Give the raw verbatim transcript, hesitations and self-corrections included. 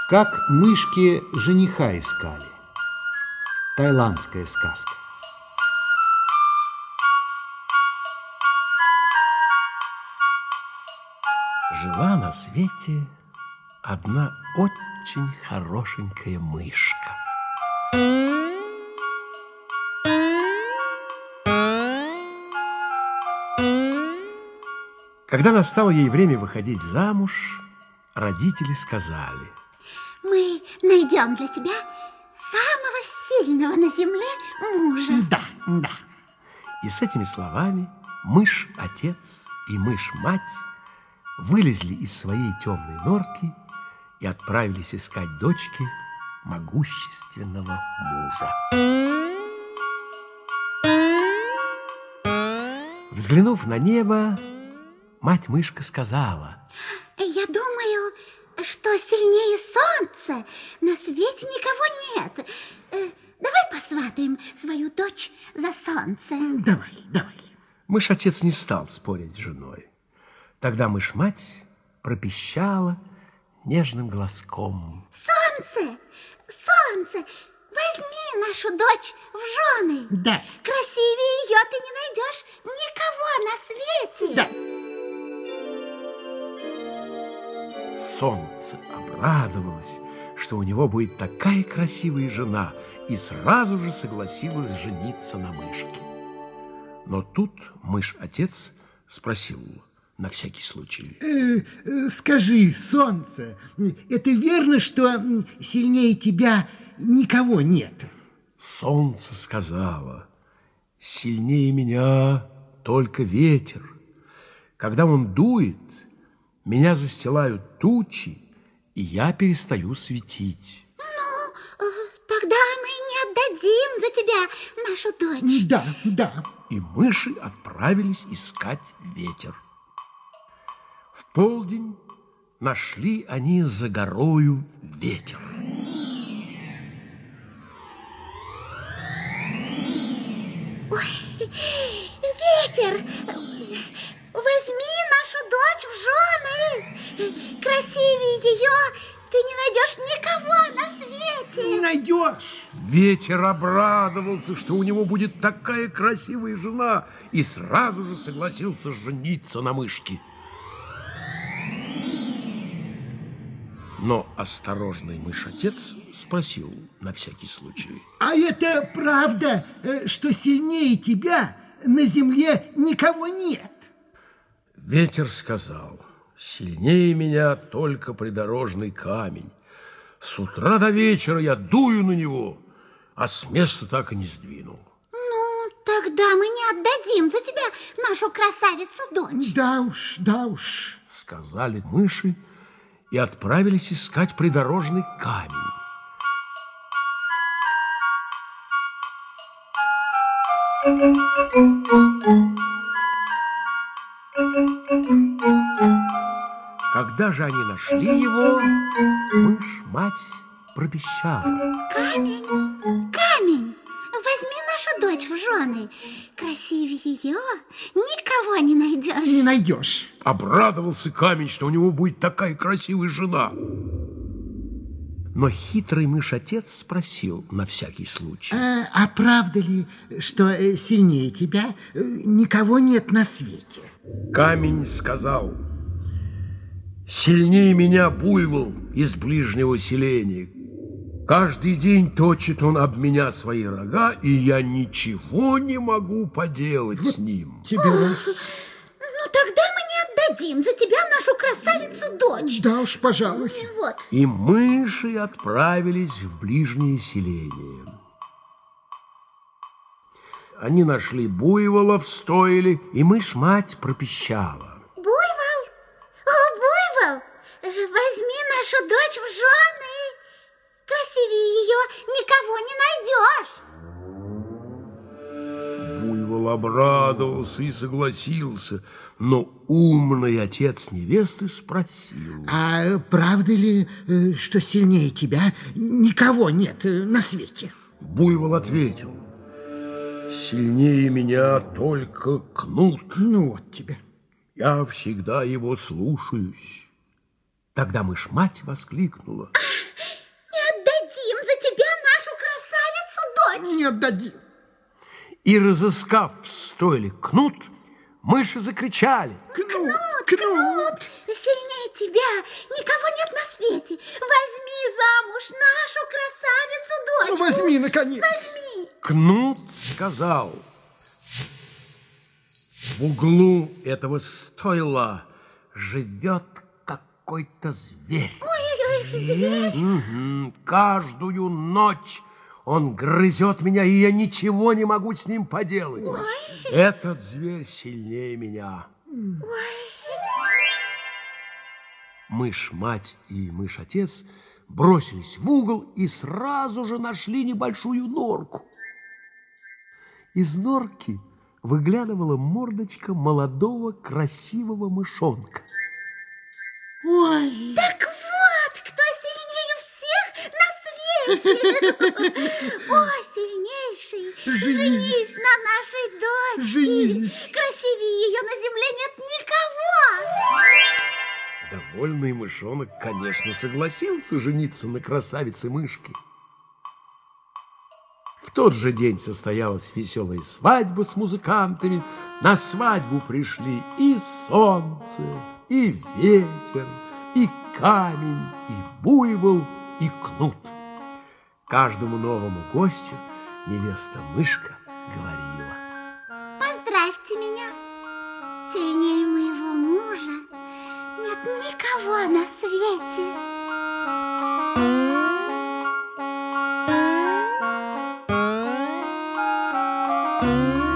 Как мышки жениха искали. Таиландская сказка. Жила на свете одна очень хорошенькая мышка. Когда настало ей время выходить замуж, родители сказали: мы найдем для тебя самого сильного на земле мужа. Да, да. И с этими словами мышь-отец и мышь-мать вылезли из своей темной норки и отправились искать дочке могущественного мужа. Взглянув на небо, мать-мышка сказала: я думаю, что сильнее солнца на свете никого нет. Давай посватаем свою дочь за солнце. Давай, давай. Мышь-отец не стал спорить с женой. Тогда мышь-мать пропищала нежным голоском: солнце, солнце, возьми нашу дочь в жены. Да. Красивее ее ты не найдешь никого на свете. Да. Солнце обрадовалось, что у него будет такая красивая жена, и сразу же согласилась жениться на мышке. Но тут мышь-отец спросил на всякий случай: э, э, скажи, солнце, это верно, что сильнее тебя никого нет? Солнце сказала: сильнее меня только ветер. Когда он дует, меня застилают тучи, и я перестаю светить. Ну, тогда мы не отдадим за тебя нашу дочь. Да, да. И мыши отправились искать ветер. В полдень нашли они за горою ветер. Ой, ветер, возьми нашу дочь в жены. Красивее ее ты не найдешь никого на свете. Не найдешь. Ветер обрадовался, что у него будет такая красивая жена, и сразу же согласился жениться на мышке. Но осторожный мышь-отец спросил на всякий случай: а это правда, что сильнее тебя на земле никого нет? Ветер сказал: сильнее меня только придорожный камень. С утра до вечера я дую на него, а с места так и не сдвинул. Ну, тогда мы не отдадим за тебя нашу красавицу-дочь. Да уж, да уж, сказали мыши и отправились искать придорожный камень. Когда же они нашли его, мышь-мать пропищала: камень, камень, возьми нашу дочь в жены. Красивее ее никого не найдешь. Не найдешь. Обрадовался камень, что у него будет такая красивая жена. Но хитрый мышь-отец спросил на всякий случай: а, а правда ли, что сильнее тебя никого нет на свете? Камень сказал: сильнее меня буйвол из ближнего селения. Каждый день точит он об меня свои рога, и я ничего не могу поделать вот с ним. Тебе раз... Ну, тогда мы не отдадим за тебя нашу красавицу-дочь. Да уж, пожалуй. Вот. И мыши отправились в ближнее селение. Они нашли буйвола в стойле, и мышь-мать пропищала: буйвол, о, буйвол, возьми нашу дочь в жены. Красивее ее никого не найдешь. Буйвол обрадовался и согласился, но умный отец невесты спросил: а правда ли, что сильнее тебя никого нет на свете? Буйвол ответил: сильнее меня только кнут. Ну вот тебе. Я всегда его слушаюсь. Тогда мышь-мать воскликнула: не отдадим. И, разыскав в стойле кнут, мыши закричали: Кнут, Кнут, сильнее тебя никого нет на свете. Возьми замуж нашу Ну, красавицу-дочку. возьми, наконец. Возьми. Кнут сказал: в углу этого стойла живет какой-то зверь. Ой-ой-ой, зверь. Мгм. Каждую ночь он грызет меня, и я ничего не могу с ним поделать. Этот зверь сильнее меня. Мышь-мать и мышь-отец бросились в угол и сразу же нашли небольшую норку. Из норки выглядывала мордочка молодого красивого мышонка. Ой, Так вот, кто сильнее всех на свете. О, сильнейший, Женись. женись на нашей дочке. Женись. Красивее ее на земле нет никого. Довольный мышонок, конечно, согласился жениться на красавице-мышке. В тот же день состоялась веселая свадьба с музыкантами. На свадьбу пришли и солнце, и ветер, и камень, и буйвол, и кнут. Каждому новому гостю невеста-мышка говорила: Поздравьте меня. Сильнее моего мужа нет никого на свете. Ой,